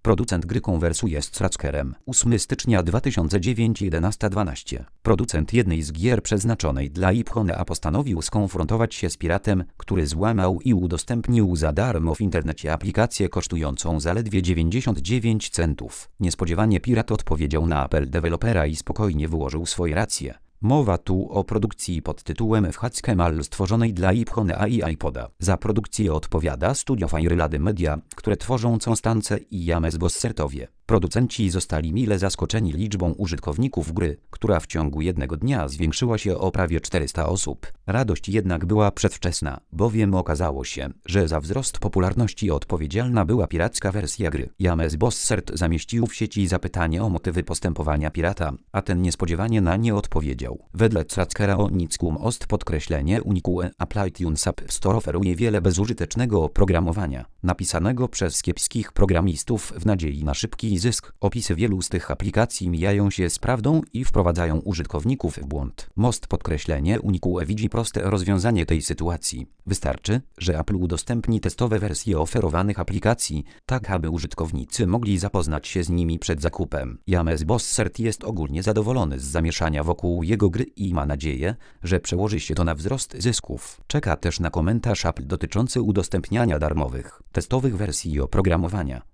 Producent gry konwersuje z trackerem. 8 stycznia 2009 11:12. Producent jednej z gier przeznaczonej dla iPhone'a postanowił skonfrontować się z piratem, który złamał i udostępnił za darmo w internecie aplikację kosztującą zaledwie 99 centów. Niespodziewanie pirat odpowiedział na apel dewelopera i spokojnie wyłożył swoje racje. Mowa tu o produkcji pod tytułem HTML stworzonej dla iPhone'a i iPoda. Za produkcję odpowiada studio Firelady Media, które tworzą Constance i James Bossertowie. Producenci zostali mile zaskoczeni liczbą użytkowników gry, która w ciągu jednego dnia zwiększyła się o prawie 400 osób. Radość jednak była przedwczesna, bowiem okazało się, że za wzrost popularności odpowiedzialna była piracka wersja gry. James Bossert zamieścił w sieci zapytanie o motywy postępowania pirata, a ten niespodziewanie na nie odpowiedział. Wedle trackera Onickum Ost podkreślenie Unikue Apple iTunes App Store oferuje wiele bezużytecznego oprogramowania, napisanego przez kiepskich programistów w nadziei na szybki zysk. Opisy wielu z tych aplikacji mijają się z prawdą i wprowadzają użytkowników w błąd. Most podkreślenie Unikue widzi proste rozwiązanie tej sytuacji. Wystarczy, że Apple udostępni testowe wersje oferowanych aplikacji, tak aby użytkownicy mogli zapoznać się z nimi przed zakupem. James Bossert jest ogólnie zadowolony z zamieszania wokół jego gry i ma nadzieję, że przełoży się to na wzrost zysków. Czeka też na komentarz Apple dotyczący udostępniania darmowych, testowych wersji oprogramowania.